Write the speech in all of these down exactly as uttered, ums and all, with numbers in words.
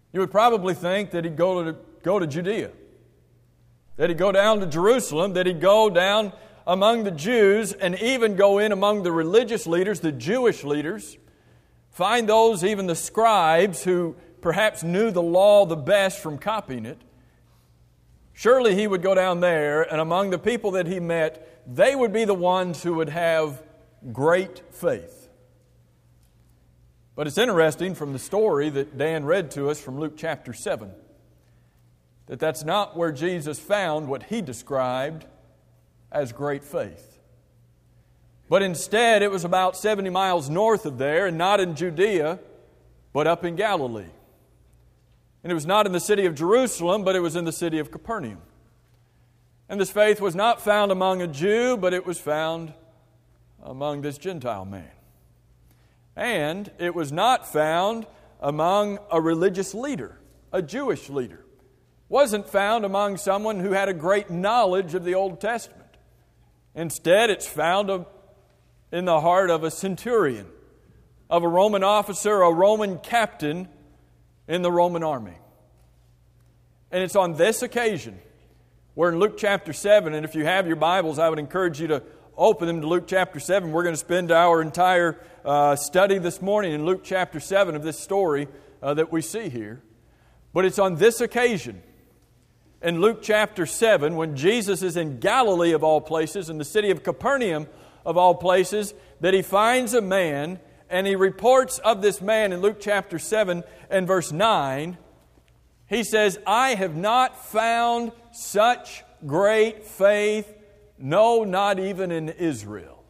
You would probably think that he'd go to, go to Judea, that he'd go down to Jerusalem, that he'd go down among the Jews and even go in among the religious leaders, the Jewish leaders, find those, even the scribes, who perhaps knew the law the best from copying it. Surely he would go down there, and among the people that he met, they would be the ones who would have great faith. But it's interesting from the story that Dan read to us from Luke chapter seven, that that's not where Jesus found what he described as great faith. But instead, it was about seventy miles north of there, and not in Judea, but up in Galilee. And it was not in the city of Jerusalem, but it was in the city of Capernaum. And this faith was not found among a Jew, but it was found among this Gentile man. And it was not found among a religious leader, a Jewish leader. It wasn't found among someone who had a great knowledge of the Old Testament. Instead, it's found in the heart of a centurion, of a Roman officer, a Roman captain in the Roman army. And it's on this occasion, where in Luke chapter seven, and if you have your Bibles, I would encourage you to open them to Luke chapter seven. We're going to spend our entire uh, study this morning in Luke chapter seven of this story uh, that we see here. But it's on this occasion, in Luke chapter seven, when Jesus is in Galilee of all places, in the city of Capernaum of all places, that he finds a man, and he reports of this man in Luke chapter seven and verse nine. He says, "I have not found such great faith, no, not even in Israel."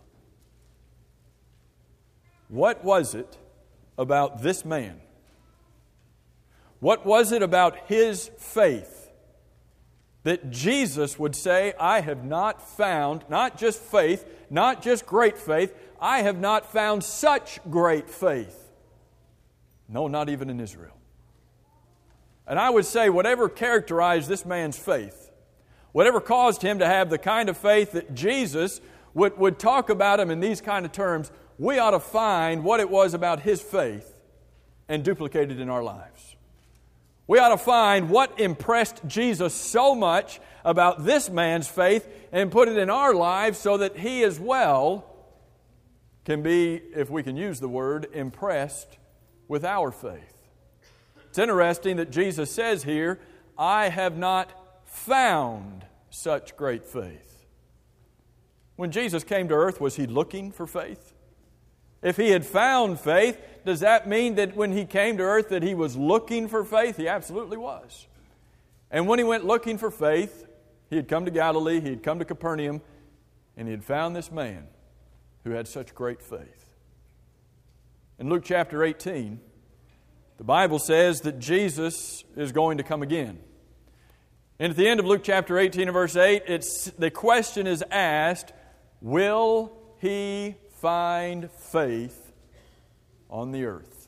What was it about this man? What was it about his faith that Jesus would say, "I have not found," not just faith, not just great faith, "I have not found such great faith"? No, not even in Israel. And I would say whatever characterized this man's faith, whatever caused him to have the kind of faith that Jesus would, would talk about him in these kind of terms, we ought to find what it was about his faith and duplicate it in our lives. We ought to find what impressed Jesus so much about this man's faith and put it in our lives so that he as well can be, if we can use the word, impressed with our faith. It's interesting that Jesus says here, "I have not found such great faith." When Jesus came to earth, was he looking for faith? If he had found faith, does that mean that when he came to earth that he was looking for faith? He absolutely was. And when he went looking for faith, he had come to Galilee, he had come to Capernaum, and he had found this man who had such great faith. In Luke chapter eighteen, the Bible says that Jesus is going to come again. And at the end of Luke chapter eighteen and verse eight, it's, the question is asked, will he find faith on the earth?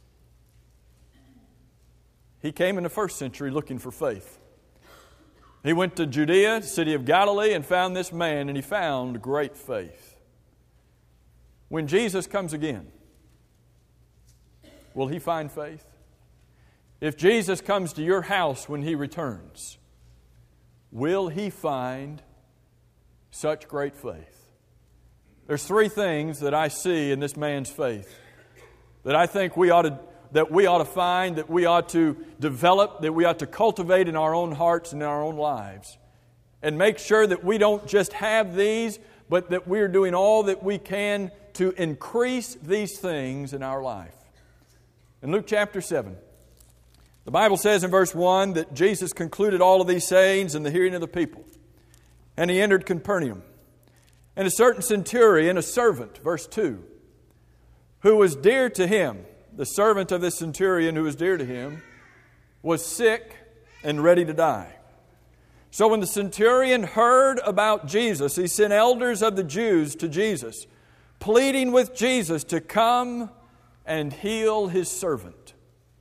He came in the first century looking for faith. He went to Judea, city of Galilee, and found this man, and he found great faith. When Jesus comes again, will he find faith? If Jesus comes to your house when he returns, will he find such great faith? There's three things that I see in this man's faith that I think we ought to, that we ought to find, that we ought to develop, that we ought to cultivate in our own hearts and in our own lives. And make sure that we don't just have these, but that we're doing all that we can to increase these things in our life. In Luke chapter seven, the Bible says in verse one that Jesus concluded all of these sayings in the hearing of the people. And he entered Capernaum. And a certain centurion, a servant, verse two, who was dear to him, the servant of this centurion who was dear to him, was sick and ready to die. So when the centurion heard about Jesus, he sent elders of the Jews to Jesus, pleading with Jesus to come and heal his servant.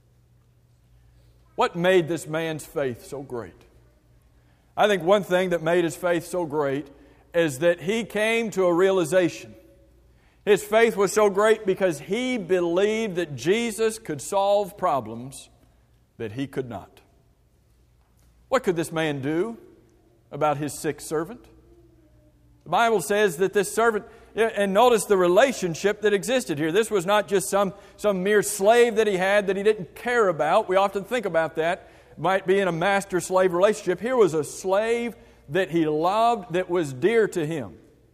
What made this man's faith so great? I think one thing that made his faith so great is that he came to a realization. His faith was so great because he believed that Jesus could solve problems that he could not. What could this man do about his sick servant? The Bible says that this servant, and notice the relationship that existed here. This was not just some, some mere slave that he had that he didn't care about. We often think about that. It might be in a master-slave relationship. Here was a slave that he loved, that was dear to him.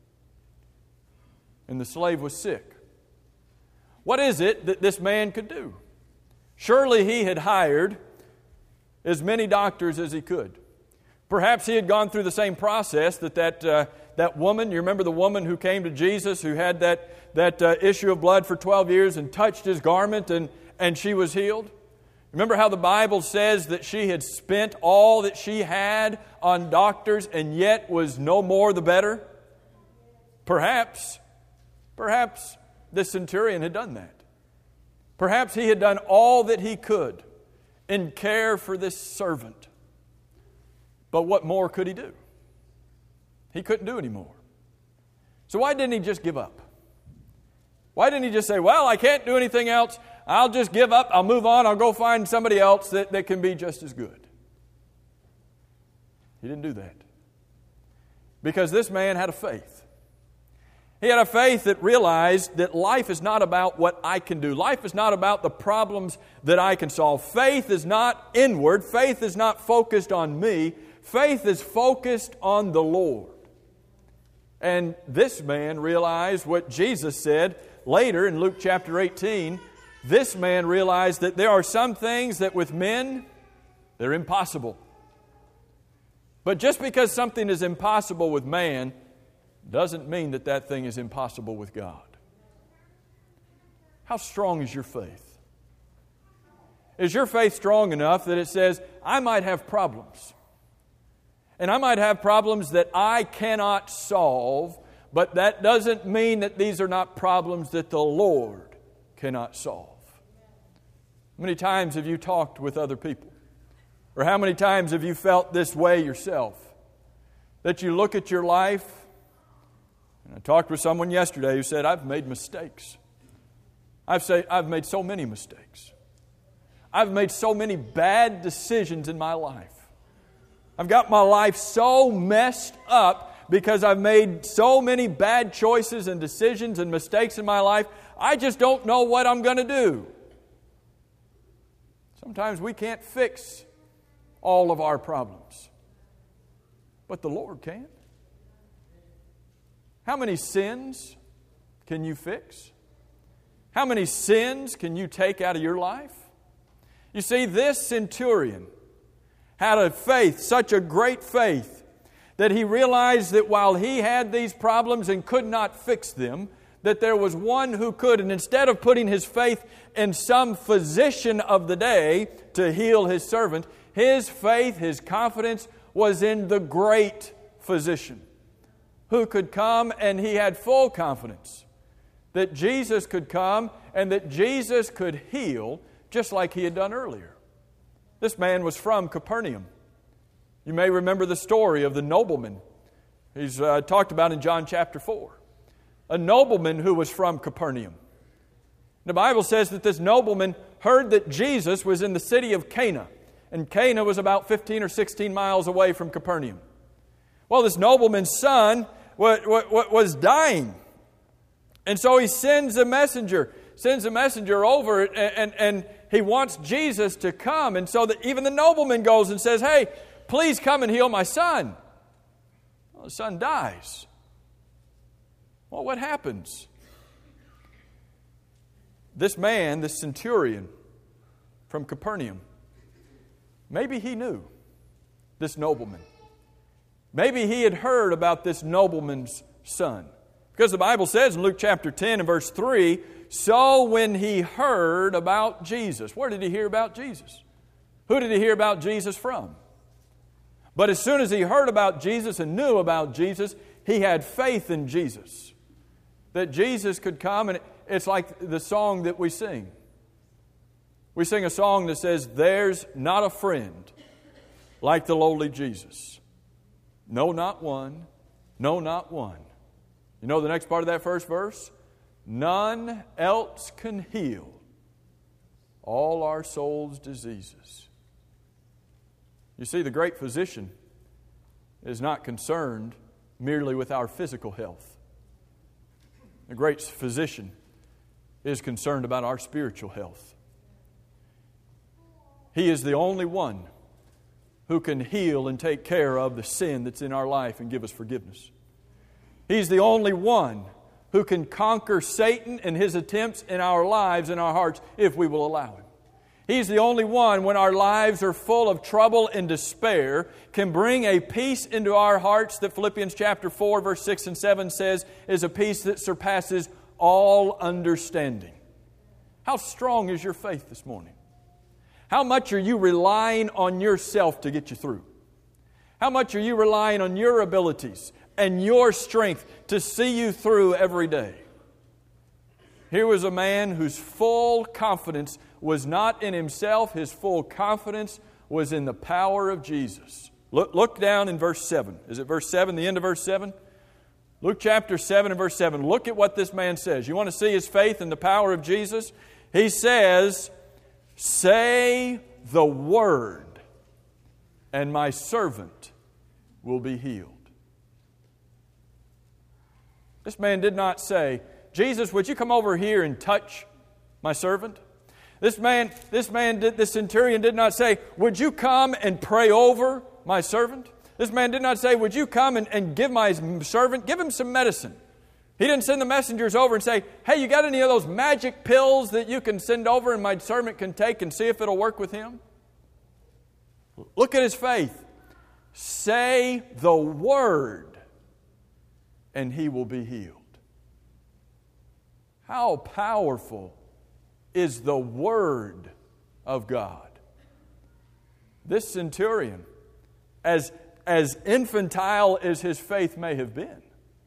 And the slave was sick. What is it that this man could do? Surely he had hired as many doctors as he could. Perhaps he had gone through the same process that that, uh, that woman, you remember the woman who came to Jesus who had that, that uh, issue of blood for twelve years and touched his garment and, and she was healed? Remember how the Bible says that she had spent all that she had on doctors and yet was no more the better? Perhaps, perhaps this centurion had done that. Perhaps he had done all that he could in care for this servant. But what more could he do? He couldn't do any more. So why didn't he just give up? Why didn't he just say, well, I can't do anything else. I'll just give up. I'll move on. I'll go find somebody else that, that can be just as good. He didn't do that. Because this man had a faith. He had a faith that realized that life is not about what I can do. Life is not about the problems that I can solve. Faith is not inward. Faith is not focused on me. Faith is focused on the Lord. And this man realized what Jesus said later in Luke chapter eighteen. This man realized that there are some things that with men, they're impossible. But just because something is impossible with man doesn't mean that that thing is impossible with God. How strong is your faith? Is your faith strong enough that it says, I might have problems. And I might have problems that I cannot solve, but that doesn't mean that these are not problems that the Lord cannot solve. How many times have you talked with other people? Or how many times have you felt this way yourself? That you look at your life, and I talked with someone yesterday who said, I've made mistakes. I've, say, I've made so many mistakes. I've made so many bad decisions in my life. I've got my life so messed up because I've made so many bad choices and decisions and mistakes in my life. I just don't know what I'm going to do. Sometimes we can't fix all of our problems, but the Lord can. How many sins can you fix? How many sins can you take out of your life? You see, this centurion had a faith, such a great faith, that he realized that while he had these problems and could not fix them, that there was one who could. And instead of putting his faith in some physician of the day to heal his servant, his faith, his confidence was in the great physician who could come, and he had full confidence that Jesus could come and that Jesus could heal just like he had done earlier. This man was from Capernaum. You may remember the story of the nobleman. He's uh, talked about in John chapter four. A nobleman who was from Capernaum. The Bible says that this nobleman heard that Jesus was in the city of Cana. And Cana was about fifteen or sixteen miles away from Capernaum. Well, this nobleman's son was dying. And so he sends a messenger, sends a messenger over and, and, and he wants Jesus to come. And so that even the nobleman goes and says, hey, please come and heal my son. Well, the son dies. Well, what happens? This man, this centurion from Capernaum, maybe he knew this nobleman. Maybe he had heard about this nobleman's son. Because the Bible says in Luke chapter ten and verse three, so when he heard about Jesus. Where did he hear about Jesus? Who did he hear about Jesus from? But as soon as he heard about Jesus and knew about Jesus, he had faith in Jesus. That Jesus could come, and it's like the song that we sing. We sing a song that says, there's not a friend like the lowly Jesus. No, not one. No, not one. You know the next part of that first verse? None else can heal all our soul's diseases You see, the great physician is not concerned merely with our physical health. The great physician is concerned about our spiritual health. He is the only one who can heal and take care of the sin that's in our life and give us forgiveness. He's the only one who can conquer Satan and his attempts in our lives and our hearts if we will allow him. He's the only one, when our lives are full of trouble and despair, can bring a peace into our hearts that Philippians chapter four, verse six and seven says is a peace that surpasses all understanding. How strong is your faith this morning? How much are you relying on yourself to get you through? How much are you relying on your abilities and your strength to see you through every day? Here was a man whose full confidence was not in himself. His full confidence was in the power of Jesus. Look, look down in verse seven. Is it verse seven, the end of verse seven? Luke chapter seven and verse seven. Look at what this man says. You want to see his faith in the power of Jesus? He says, "Say the word, and my servant will be healed." This man did not say, "Jesus, would you come over here and touch my servant?" This man, this man did, this centurion did not say, "Would you come and pray over my servant?" This man did not say, "Would you come and, and give my servant, give him some medicine?" He didn't send the messengers over and say, "Hey, you got any of those magic pills that you can send over and my servant can take and see if it'll work with him?" Look at his faith. Say the word, and he will be healed. How powerful is the Word of God? This centurion, as, as infantile as his faith may have been,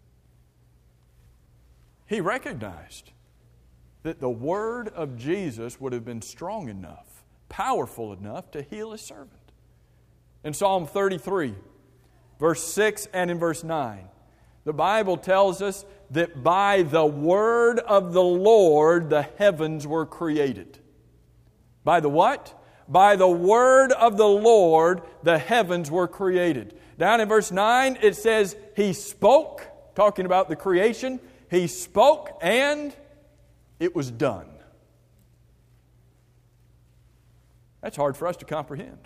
he recognized that the Word of Jesus would have been strong enough, powerful enough to heal his servant. In Psalm thirty-three, verse six and in verse nine, the Bible tells us that by the word of the Lord the heavens were created. By the what? By the word of the Lord the heavens were created. Down in verse nine it says, He spoke, talking about the creation, He spoke and it was done. That's hard for us to comprehend.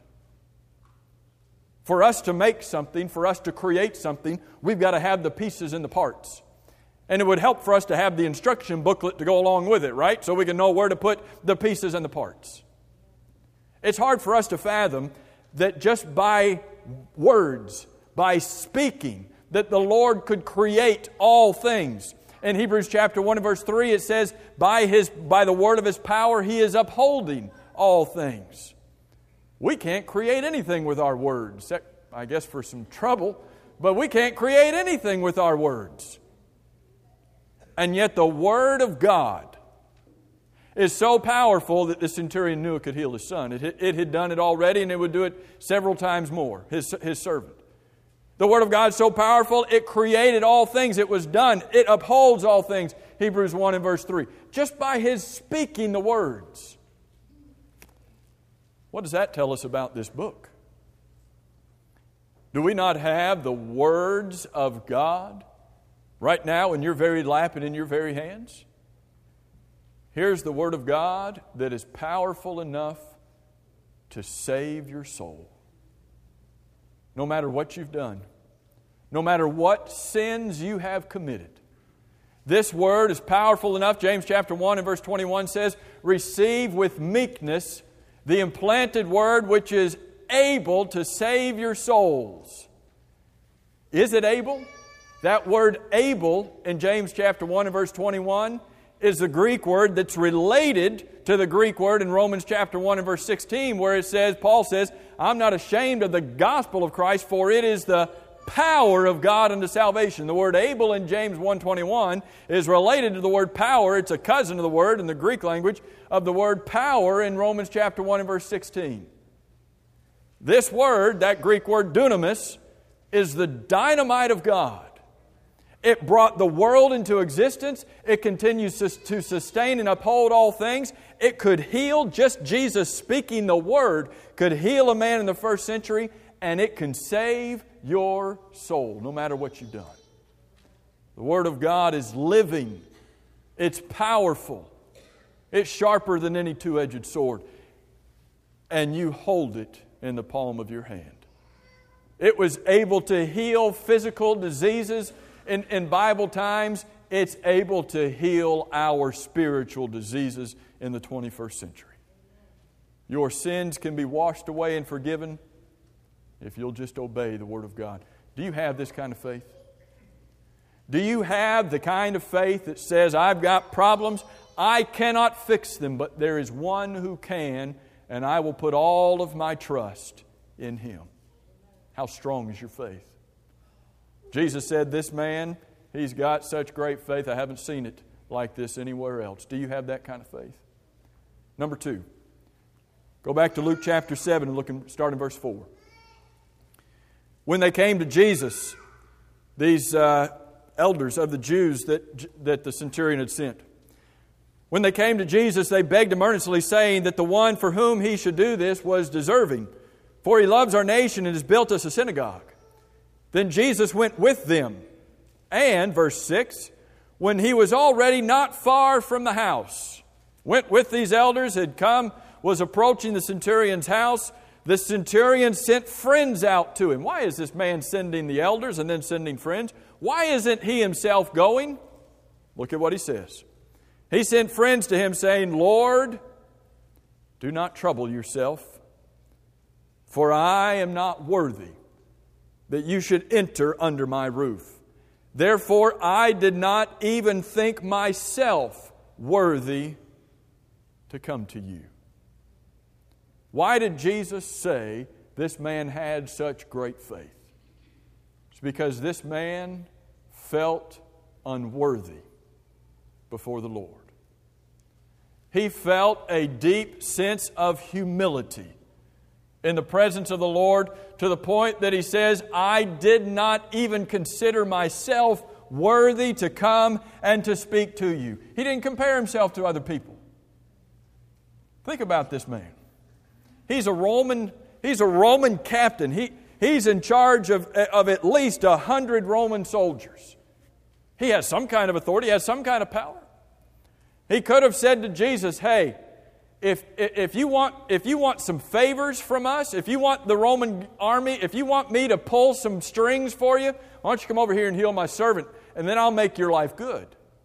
For us to make something, for us to create something, we've got to have the pieces and the parts. And it would help for us to have the instruction booklet to go along with it, right? So we can know where to put the pieces and the parts. It's hard for us to fathom that just by words, by speaking, that the Lord could create all things. In Hebrews chapter one and verse three, it says, by his, by the word of His power, He is upholding all things. We can't create anything with our words, except, I guess, for some trouble, but we can't create anything with our words. And yet the Word of God is so powerful that the centurion knew it could heal his son. It, it had done it already, and it would do it several times more, his, his servant. The Word of God is so powerful, it created all things. It was done. It upholds all things. Hebrews one and verse three. Just by His speaking the words. What does that tell us about this book? Do we not have the words of God right now in your very lap and in your very hands? Here's the Word of God that is powerful enough to save your soul. No matter what you've done, no matter what sins you have committed, this Word is powerful enough. James chapter one and verse twenty-one says, receive with meekness the implanted Word which is able to save your souls. Is it able? That word able in James chapter one and verse twenty-one is the Greek word that's related to the Greek word in Romans chapter one and verse sixteen, where it says, Paul says, I'm not ashamed of the gospel of Christ, for it is the power of God unto salvation. The word able in James one twenty-one is related to the word power. It's a cousin of the word in the Greek language of the word power in Romans chapter one and verse sixteen. This word, that Greek word dunamis, is the dynamite of God. It brought the world into existence. It continues to sustain and uphold all things. It could heal. Just Jesus speaking the Word could heal a man in the first century, and it can save your soul, no matter what you've done. The Word of God is living. It's powerful. It's sharper than any two-edged sword. And you hold it in the palm of your hand. It was able to heal physical diseases in, in Bible times. It's able to heal our spiritual diseases in the twenty-first century. Your sins can be washed away and forgiven if you'll just obey the Word of God. Do you have this kind of faith? Do you have the kind of faith that says, I've got problems, I cannot fix them, but there is one who can, and I will put all of my trust in Him? How strong is your faith? Jesus said, this man, he's got such great faith, I haven't seen it like this anywhere else. Do you have that kind of faith? Number two, go back to Luke chapter seven and look and start in verse four. When they came to Jesus, these uh, elders of the Jews that, that the centurion had sent, when they came to Jesus, they begged him earnestly, saying that the one for whom he should do this was deserving, for he loves our nation and has built us a synagogue. Then Jesus went with them, and, verse six, when he was already not far from the house, went with these elders, had come, was approaching the centurion's house. The centurion sent friends out to him. Why is this man sending the elders and then sending friends? Why isn't he himself going? Look at what he says. He sent friends to him saying, Lord, do not trouble yourself, for I am not worthy that you should enter under my roof. Therefore I did not even think myself worthy to come to you. Why did Jesus say this man had such great faith? It's because this man felt unworthy before the Lord. He felt a deep sense of humility in the presence of the Lord, to the point that he says, I did not even consider myself worthy to come and to speak to you. He didn't compare himself to other people. Think about this man. He's a Roman, he's a Roman captain. He, he's in charge of, of at least a hundred Roman soldiers. He has some kind of authority, he has some kind of power. He could have said to Jesus, hey, if, if, you want, if you want some favors from us, if you want the Roman army, if you want me to pull some strings for you, why don't you come over here and heal my servant, and then I'll make your life good.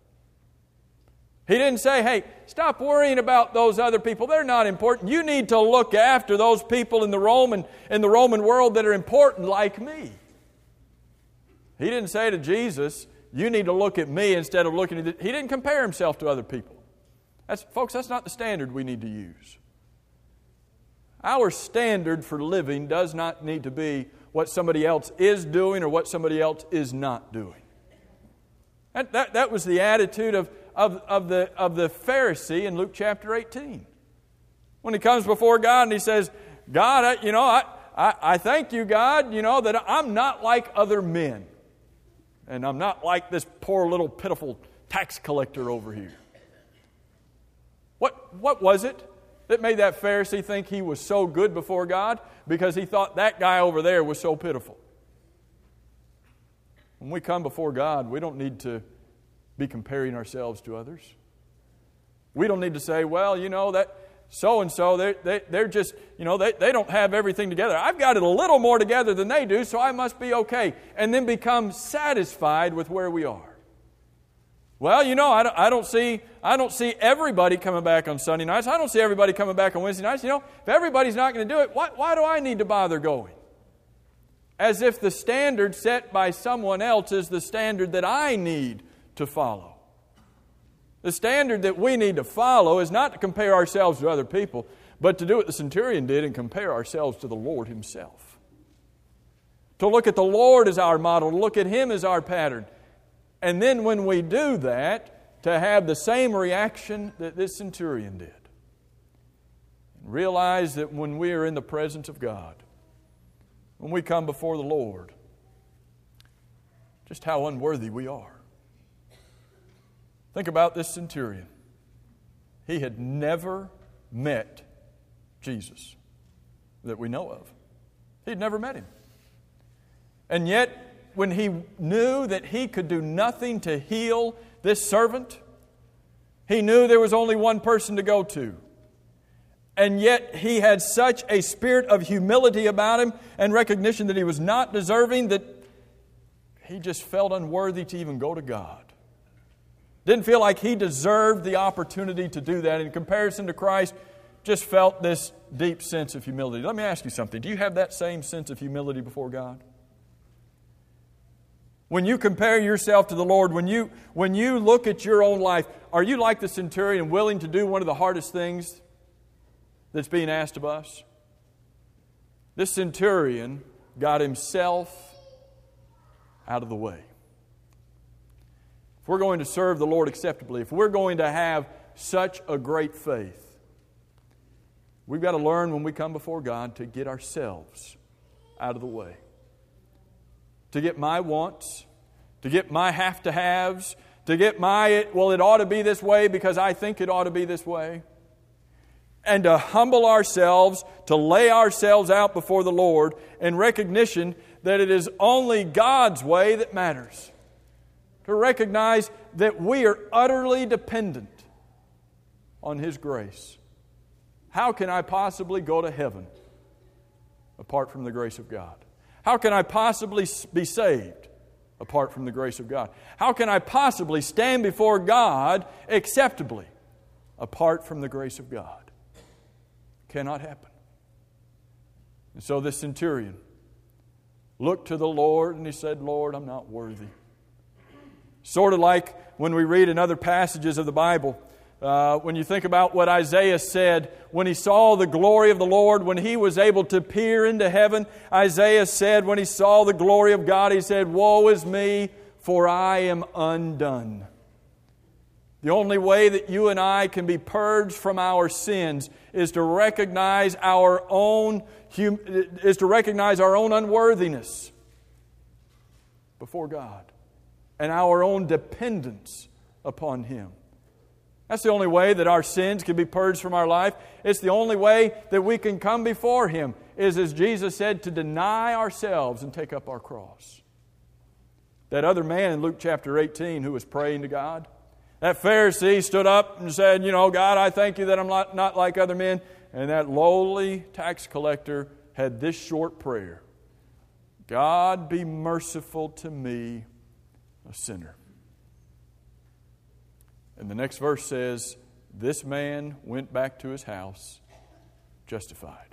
He didn't say, hey, stop worrying about those other people. They're not important. You need to look after those people in the Roman, in the Roman world that are important like me. He didn't say to Jesus, you need to look at me instead of looking at it. He didn't compare himself to other people. That's, folks, that's not the standard we need to use. Our standard for living does not need to be what somebody else is doing or what somebody else is not doing. That, that, that was the attitude of, of, of, the, of the Pharisee in Luke chapter eighteen. When he comes before God and he says, God, I, you know, I, I, I thank you, God, you know, that I'm not like other men. And I'm not like this poor little pitiful tax collector over here. What, what was it that made that Pharisee think he was so good before God? Because he thought that guy over there was so pitiful. When we come before God, we don't need to be comparing ourselves to others. We don't need to say, well, you know, that so-and-so, they, they, they're just, you know, they, they don't have everything together. I've got it a little more together than they do, so I must be okay. And then become satisfied with where we are. Well, you know, I don't, I don't see I don't see everybody coming back on Sunday nights. I don't see everybody coming back on Wednesday nights. You know, if everybody's not going to do it, why, why do I need to bother going? As if the standard set by someone else is the standard that I need to follow. The standard that we need to follow is not to compare ourselves to other people, but to do what the centurion did and compare ourselves to the Lord Himself. To look at the Lord as our model, to look at Him as our pattern. And then when we do that, to have the same reaction that this centurion did. And realize that when we are in the presence of God, when we come before the Lord, just how unworthy we are. Think about this centurion. He had never met Jesus that we know of. He'd never met him. And yet, when he knew that he could do nothing to heal this servant, he knew there was only one person to go to. And yet he had such a spirit of humility about him and recognition that he was not deserving that he just felt unworthy to even go to God. Didn't feel like he deserved the opportunity to do that. In comparison to Christ, just felt this deep sense of humility. Let me ask you something. Do you have that same sense of humility before God? When you compare yourself to the Lord, when you, when you look at your own life, are you like the centurion, willing to do one of the hardest things that's being asked of us? This centurion got himself out of the way. If we're going to serve the Lord acceptably, if we're going to have such a great faith, we've got to learn when we come before God to get ourselves out of the way. To get my wants, to get my have-to-haves, to get my, well, it ought to be this way because I think it ought to be this way. And to humble ourselves, to lay ourselves out before the Lord in recognition that it is only God's way that matters. To recognize that we are utterly dependent on His grace. How can I possibly go to heaven apart from the grace of God? How can I possibly be saved apart from the grace of God? How can I possibly stand before God acceptably apart from the grace of God? Cannot happen. And so this centurion looked to the Lord and he said, Lord, I'm not worthy. Sort of like when we read in other passages of the Bible, Uh, when you think about what Isaiah said, when he saw the glory of the Lord, when he was able to peer into heaven, Isaiah said when he saw the glory of God, he said, woe is me, for I am undone. The only way that you and I can be purged from our sins is to recognize our own hum- is to recognize our own unworthiness before God and our own dependence upon Him. That's the only way that our sins can be purged from our life. It's the only way that we can come before Him, is, as Jesus said, to deny ourselves and take up our cross. That other man in Luke chapter eighteen who was praying to God, that Pharisee stood up and said, you know, God, I thank you that I'm not, not like other men. And that lowly tax collector had this short prayer: God, be merciful to me, a sinner. And the next verse says, this man went back to his house justified.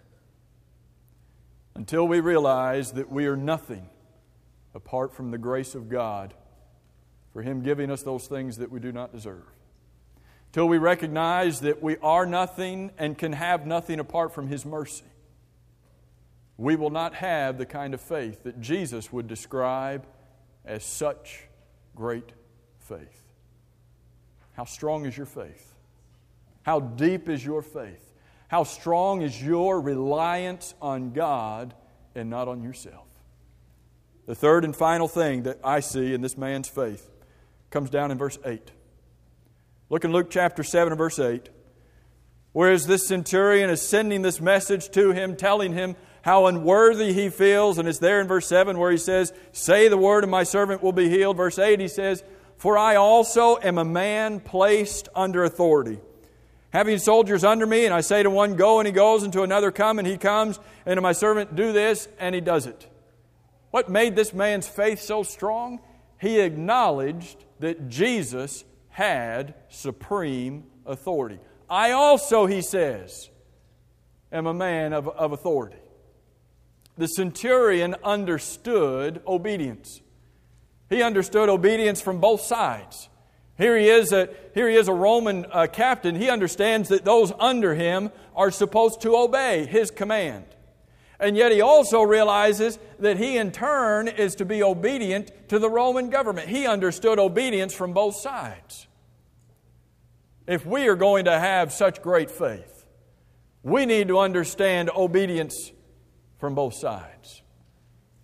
Until we realize that we are nothing apart from the grace of God for Him giving us those things that we do not deserve. Till we recognize that we are nothing and can have nothing apart from His mercy, we will not have the kind of faith that Jesus would describe as such great faith. How strong is your faith? How deep is your faith? How strong is your reliance on God and not on yourself? The third and final thing that I see in this man's faith comes down in verse eight. Look in Luke chapter seven and verse eight. Whereas this centurion is sending this message to him, telling him how unworthy he feels. And it's there in verse seven where he says, say the word and my servant will be healed. Verse eight he says, for I also am a man placed under authority, having soldiers under me, and I say to one, go, and he goes, and to another, come, and he comes, and to my servant, do this, and he does it. What made this man's faith so strong? He acknowledged that Jesus had supreme authority. I also, he says, am a man of, of authority. The centurion understood obedience. He understood obedience from both sides. Here he is a, here he is a Roman uh, captain. He understands that those under him are supposed to obey his command. And yet he also realizes that he in turn is to be obedient to the Roman government. He understood obedience from both sides. If we are going to have such great faith, we need to understand obedience from both sides.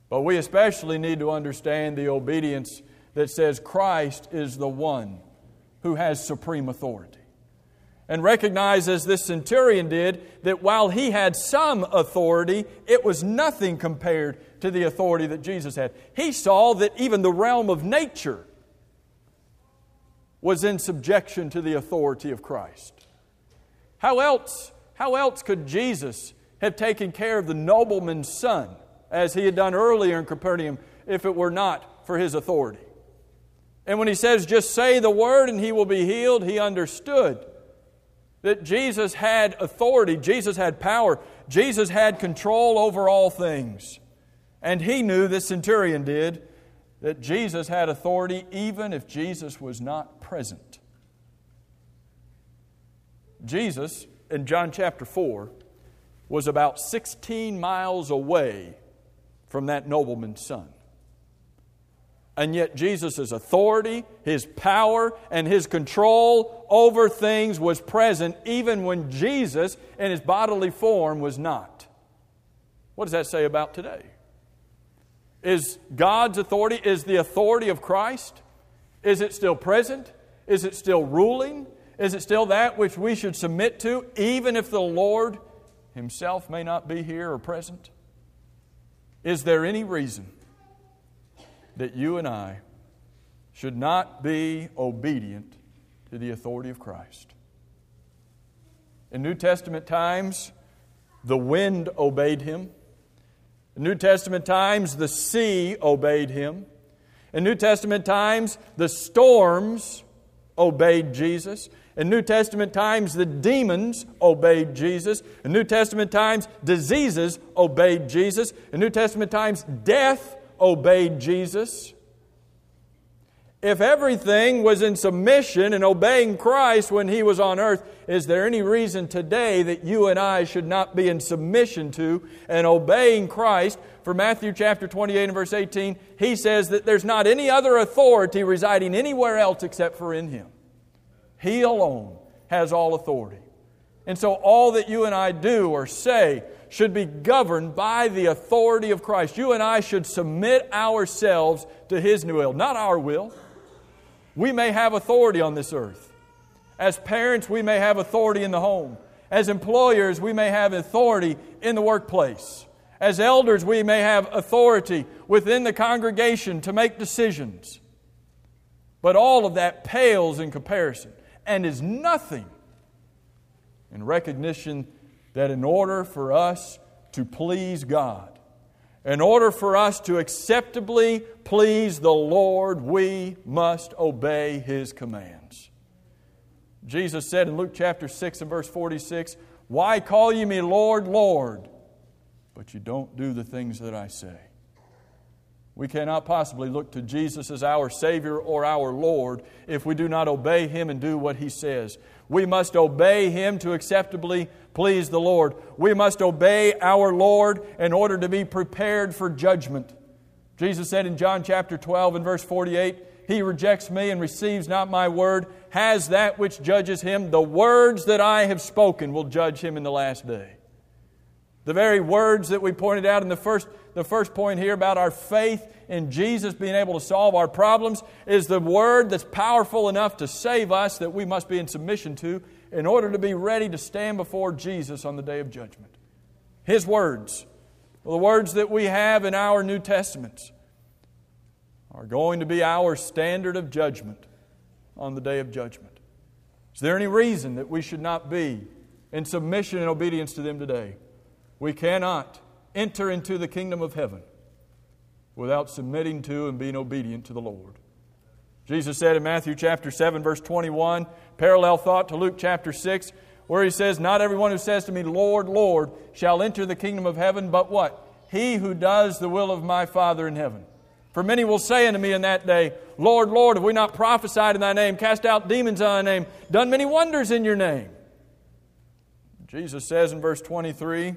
But we especially need to understand the obedience that says Christ is the one who has supreme authority. And recognize, as this centurion did, that while he had some authority, it was nothing compared to the authority that Jesus had. He saw that even the realm of nature was in subjection to the authority of Christ. How else, how else could Jesus have taken care of the nobleman's son, as he had done earlier in Capernaum, if it were not for his authority? And when he says, just say the word and he will be healed, he understood that Jesus had authority, Jesus had power, Jesus had control over all things. And he knew, this centurion did, that Jesus had authority even if Jesus was not present. Jesus, in John chapter four, was about sixteen miles away from that nobleman's son. And yet Jesus' authority, His power, and His control over things was present even when Jesus in His bodily form was not. What does that say about today? Is God's authority, is the authority of Christ, is it still present? Is it still ruling? Is it still that which we should submit to, even if the Lord Himself may not be here or present? Is there any reason that you and I should not be obedient to the authority of Christ? In New Testament times, the wind obeyed Him. In New Testament times, the sea obeyed Him. In New Testament times, the storms obeyed Jesus. In New Testament times, the demons obeyed Jesus. In New Testament times, diseases obeyed Jesus. In New Testament times, death obeyed Jesus. If everything was in submission and obeying Christ when He was on earth, is there any reason today that you and I should not be in submission to and obeying Christ? For Matthew chapter twenty-eight and verse eighteen, He says that there's not any other authority residing anywhere else except for in Him. He alone has all authority. And so all that you and I do or say should be governed by the authority of Christ. You and I should submit ourselves to His new will, not our will. We may have authority on this earth. As parents, we may have authority in the home. As employers, we may have authority in the workplace. As elders, we may have authority within the congregation to make decisions. But all of that pales in comparison and is nothing in recognition that in order for us to please God, in order for us to acceptably please the Lord, we must obey His commands. Jesus said in Luke chapter six and verse forty-six, "Why call ye me Lord, Lord, but you don't do the things that I say?" We cannot possibly look to Jesus as our Savior or our Lord if we do not obey Him and do what He says. We must obey Him to acceptably please the Lord. We must obey our Lord in order to be prepared for judgment. Jesus said in John chapter twelve and verse forty-eight, "He rejects me and receives not my word, has that which judges him. The words that I have spoken will judge him in the last day." The very words that we pointed out in the first, the first point here about our faith in Jesus being able to solve our problems is the word that's powerful enough to save us that we must be in submission to in order to be ready to stand before Jesus on the day of judgment. His words, the words that we have in our New Testaments, are going to be our standard of judgment on the day of judgment. Is there any reason that we should not be in submission and obedience to them today? We cannot enter into the kingdom of heaven without submitting to and being obedient to the Lord. Jesus said in Matthew chapter seven, verse twenty-one, parallel thought to Luke chapter six, where He says, "Not everyone who says to me, Lord, Lord, shall enter the kingdom of heaven, but what? He who does the will of my Father in heaven. For many will say unto me in that day, Lord, Lord, have we not prophesied in Thy name, cast out demons in Thy name, done many wonders in Your name?" Jesus says in verse twenty-three,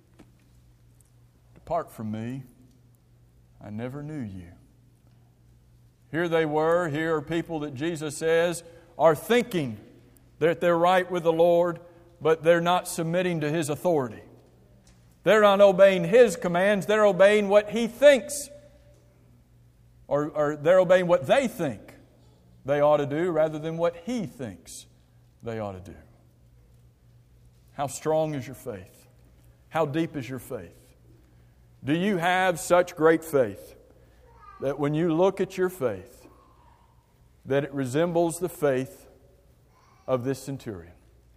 "Depart from me, I never knew you." Here they were, here are people that Jesus says are thinking that they're right with the Lord, but they're not submitting to His authority. They're not obeying His commands. They're obeying what He thinks. Or, or they're obeying what they think they ought to do rather than what He thinks they ought to do. How strong is your faith? How deep is your faith? Do you have such great faith that when you look at your faith, that it resembles the faith of this centurion?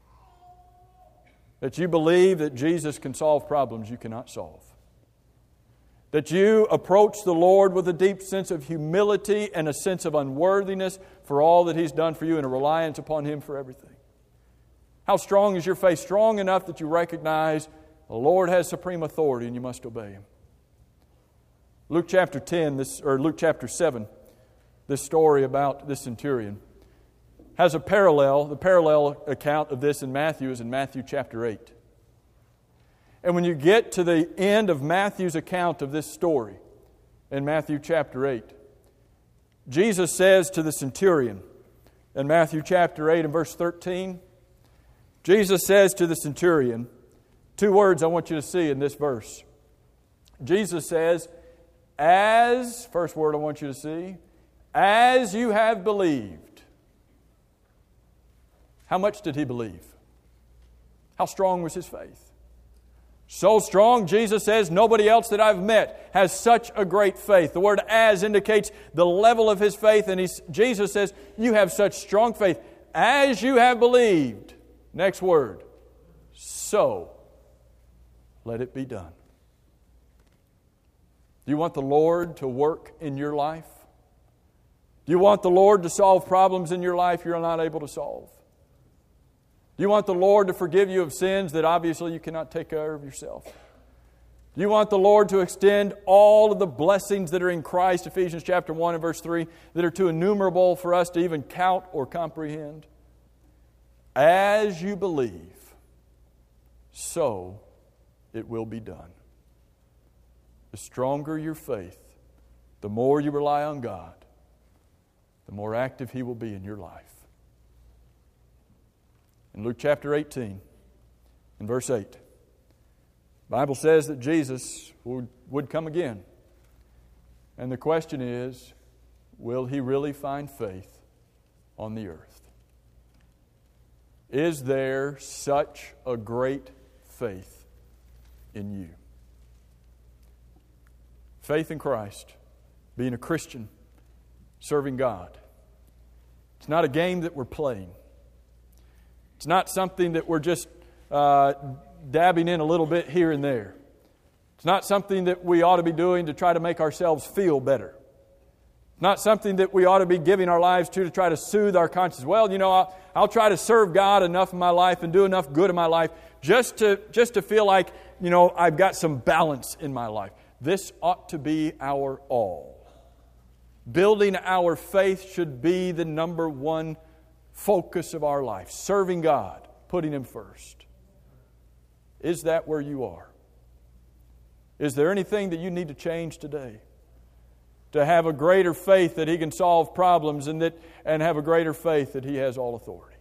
That you believe that Jesus can solve problems you cannot solve. That you approach the Lord with a deep sense of humility and a sense of unworthiness for all that He's done for you and a reliance upon Him for everything. How strong is your faith? Strong enough that you recognize the Lord has supreme authority and you must obey Him. Luke chapter ten, this or Luke chapter seven, this story about this centurion has a parallel. The parallel account of this in Matthew is in Matthew chapter eight. And when you get to the end of Matthew's account of this story, in Matthew chapter eight, Jesus says to the centurion, in Matthew chapter eight and verse thirteen, Jesus says to the centurion, two words I want you to see in this verse. Jesus says, as, first word I want you to see, as you have believed. How much did he believe? How strong was his faith? So strong, Jesus says, nobody else that I've met has such a great faith. The word as indicates the level of his faith, and he's, Jesus says, you have such strong faith. As you have believed, next word, so let it be done. Do you want the Lord to work in your life? Do you want the Lord to solve problems in your life you're not able to solve? Do you want the Lord to forgive you of sins that obviously you cannot take care of yourself? Do you want the Lord to extend all of the blessings that are in Christ, Ephesians chapter one and verse three, that are too innumerable for us to even count or comprehend? As you believe, so it will be done. The stronger your faith, the more you rely on God, the more active He will be in your life. In Luke chapter eighteen, in verse eight, the Bible says that Jesus would, would come again. And the question is, will He really find faith on the earth? Is there such a great faith in you? Faith in Christ, being a Christian, serving God. It's not a game that we're playing. It's not something that we're just uh, dabbing in a little bit here and there. It's not something that we ought to be doing to try to make ourselves feel better. It's not something that we ought to be giving our lives to to try to soothe our conscience. Well, you know, I'll, I'll try to serve God enough in my life and do enough good in my life just to, just to feel like, you know, I've got some balance in my life. This ought to be our all. Building our faith should be the number one focus of our life. Serving God, putting Him first. Is that where you are? Is there anything that you need to change today? To have a greater faith that He can solve problems and that and have a greater faith that He has all authority.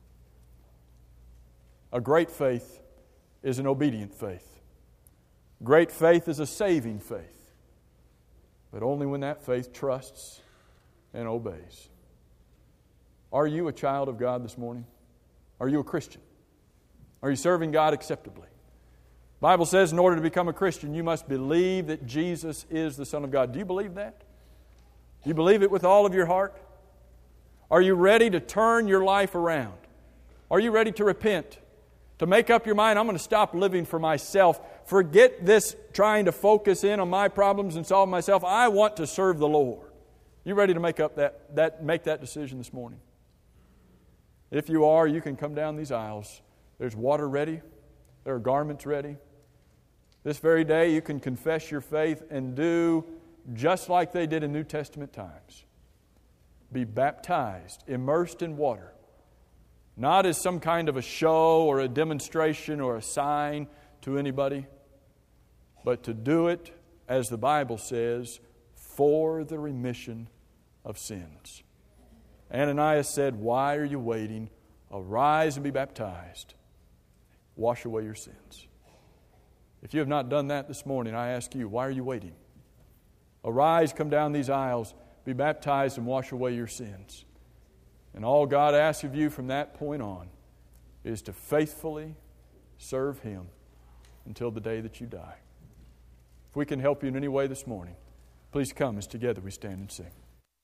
A great faith is an obedient faith. Great faith is a saving faith. But only when that faith trusts and obeys. Are you a child of God this morning? Are you a Christian? Are you serving God acceptably? The Bible says in order to become a Christian, you must believe that Jesus is the Son of God. Do you believe that? Do you believe it with all of your heart? Are you ready to turn your life around? Are you ready to repent? To make up your mind, I'm going to stop living for myself. Forget this trying to focus in on my problems and solve myself. I want to serve the Lord. You ready to make up that, that make that decision this morning? If you are, you can come down these aisles. There's water ready. There are garments ready. This very day you can confess your faith and do just like they did in New Testament times. Be baptized, immersed in water. Not as some kind of a show or a demonstration or a sign to anybody, but to do it, as the Bible says, for the remission of sins. Ananias said, "Why are you waiting? Arise and be baptized. Wash away your sins." If you have not done that this morning, I ask you, why are you waiting? Arise, come down these aisles, be baptized, and wash away your sins. And all God asks of you from that point on is to faithfully serve Him until the day that you die. If we can help you in any way this morning, please come as together we stand and sing.